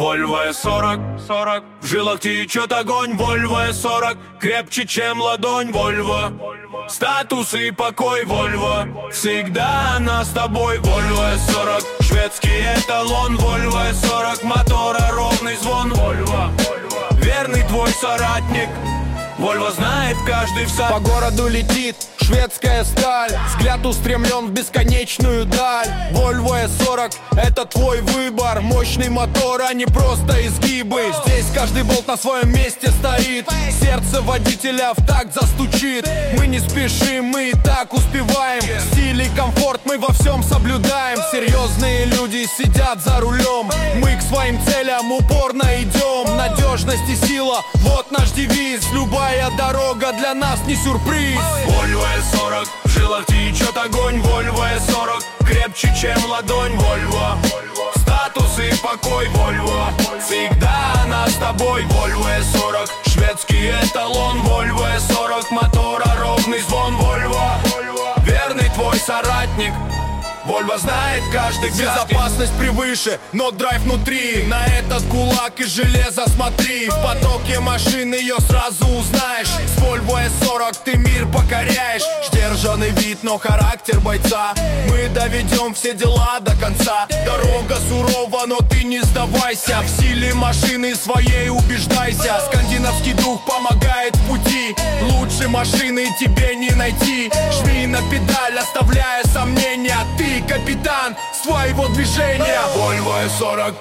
Volvo S40, в жилах течет огонь. Volvo S40, крепче, чем ладонь. Volvo, статус и покой. Volvo, всегда она с тобой. Volvo S40, шведский эталон. Volvo S40, мотора ровный звон. Volvo, верный твой соратник. Volvo знает каждый всадник. По городу летит шведская сталь, взгляд устремлен в бесконечную даль. Volvo S40 — это твой выбор. Мощный мотор, а не просто изгибы. Здесь каждый болт на своем месте стоит. Сердце водителя в такт застучит. Мы не спешим, мы и так успеваем. Стиль и комфорт мы во всем соблюдаем. Серьезные люди сидят за рулем. Мы к своим целям упорно идем. Надежность и сила — вот наш девиз. Любая дорога для нас не сюрприз. Volvo S40, в жилах течет огонь. Volvo S40, крепче, чем ладонь. Volvo, статус и покой. Volvo, всегда она с тобой. Volvo S40, шведский эталон. Volvo S40, мотора ровный звон. Volvo, верный твой соратник. Volvo знает каждый взгляд. Безопасность превыше, но драйв внутри. На этот кулак из железа смотри. В потоке машин ее сразу узнаешь. С Volvo S40 ты мир покоряешь. Сдержанный вид, но характер бойца. Мы доведем все дела до конца. Дорога сурова, но ты не сдавайся. В силе машины своей убеждайся. Скандинавский дух помогает в пути. Лучше машины тебе не найти. Жми на педаль, оставляя сомнения. Ты капитан своего движения. Volvo S40,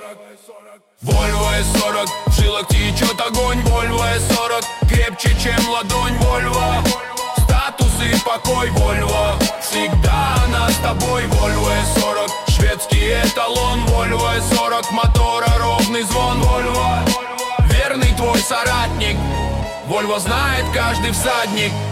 Volvo S40, в жилах течет огонь. Volvo S40, крепче, чем ладонь. Volvo, статус и покой. Volvo, всегда она с тобой. Volvo S40, шведский эталон. Volvo S40, мотора ровный звон. Volvo, верный твой соратник. Volvo знает каждый всадник.